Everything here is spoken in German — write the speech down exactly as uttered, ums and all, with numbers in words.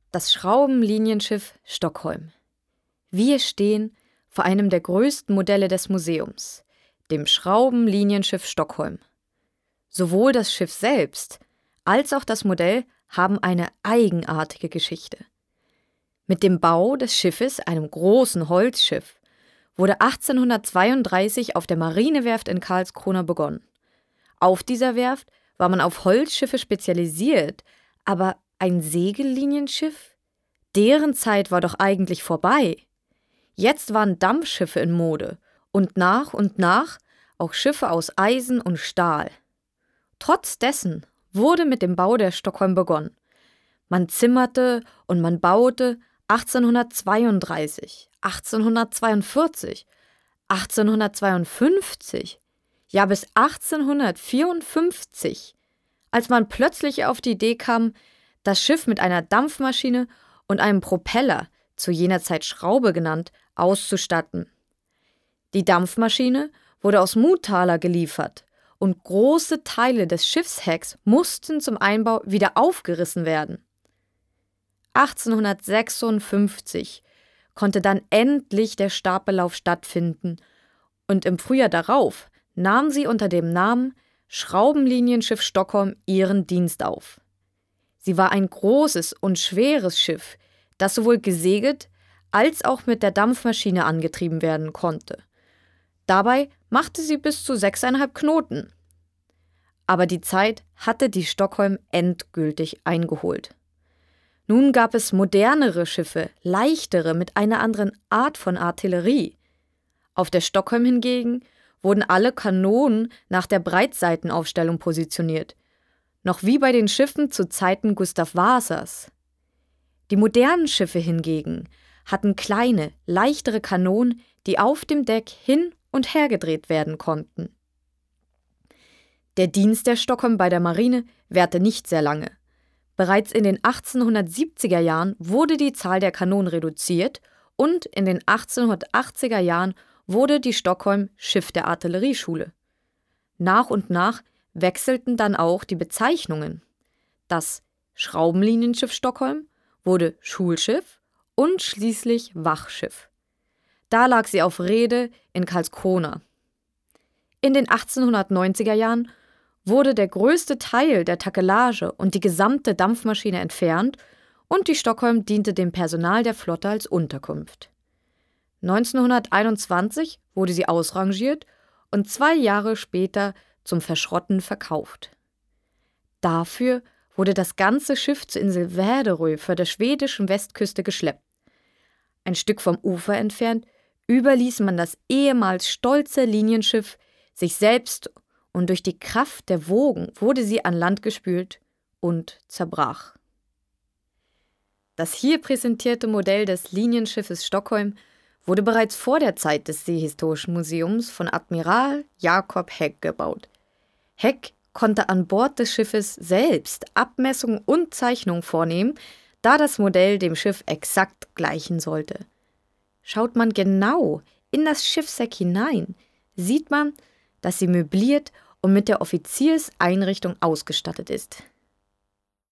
Das Schraubenlinienschiff Stockholm. Wir stehen vor einem der größten Modelle des Museums, dem Schraubenlinienschiff Stockholm. Sowohl das Schiff selbst als auch das Modell haben eine eigenartige Geschichte. Mit dem Bau des Schiffes, einem großen Holzschiff, wurde achtzehnhundertzweiunddreißig auf der Marinewerft in Karlskrona begonnen. Auf dieser Werft war man auf Holzschiffe spezialisiert, aber ein Segellinienschiff? Deren Zeit war doch eigentlich vorbei. Jetzt waren Dampfschiffe in Mode und nach und nach auch Schiffe aus Eisen und Stahl. Trotz dessen wurde mit dem Bau der Stockholm begonnen. Man zimmerte und man baute achtzehnhundertzweiunddreißig, achtzehnhundertzweiundvierzig, achtzehnhundertzweiundfünfzig, ja bis achtzehnhundertvierundfünfzig, als man plötzlich auf die Idee kam, das Schiff mit einer Dampfmaschine und einem Propeller, zu jener Zeit Schraube genannt, auszustatten. Die Dampfmaschine wurde aus Muthaler geliefert und große Teile des Schiffshecks mussten zum Einbau wieder aufgerissen werden. achtzehnhundertsechsundfünfzig konnte dann endlich der Stapellauf stattfinden und im Frühjahr darauf nahm sie unter dem Namen Schraubenlinienschiff Stockholm ihren Dienst auf. Sie war ein großes und schweres Schiff, das sowohl gesegelt als auch mit der Dampfmaschine angetrieben werden konnte. Dabei machte sie bis zu sechseinhalb Knoten. Aber die Zeit hatte die Stockholm endgültig eingeholt. Nun gab es modernere Schiffe, leichtere mit einer anderen Art von Artillerie. Auf der Stockholm hingegen wurden alle Kanonen nach der Breitseitenaufstellung positioniert, noch wie bei den Schiffen zu Zeiten Gustav Vasas. Die modernen Schiffe hingegen hatten kleine, leichtere Kanonen, die auf dem Deck hin und her gedreht werden konnten. Der Dienst der Stockholm bei der Marine währte nicht sehr lange. Bereits in den achtzehnhundertsiebziger Jahren wurde die Zahl der Kanonen reduziert und in den achtzehnhundertachtziger Jahren wurde die Stockholm Schiff der Artillerieschule. Nach und nach wechselten dann auch die Bezeichnungen. Das Schraubenlinienschiff Stockholm wurde Schulschiff und schließlich Wachschiff. Da lag sie auf Reede in Karlskrona. In den achtzehnhundertneunziger Jahren wurde der größte Teil der Takelage und die gesamte Dampfmaschine entfernt und die Stockholm diente dem Personal der Flotte als Unterkunft. neunzehnhunderteinundzwanzig wurde sie ausrangiert und zwei Jahre später zum Verschrotten verkauft. Dafür wurde das ganze Schiff zur Insel Väderö vor der schwedischen Westküste geschleppt. Ein Stück vom Ufer entfernt überließ man das ehemals stolze Linienschiff sich selbst und durch die Kraft der Wogen wurde sie an Land gespült und zerbrach. Das hier präsentierte Modell des Linienschiffes Stockholm wurde bereits vor der Zeit des Seehistorischen Museums von Admiral Jacob Heck gebaut. Heck konnte an Bord des Schiffes selbst Abmessungen und Zeichnungen vornehmen, da das Modell dem Schiff exakt gleichen sollte. Schaut man genau in das Schiffsheck hinein, sieht man, dass sie möbliert und mit der Offizierseinrichtung ausgestattet ist.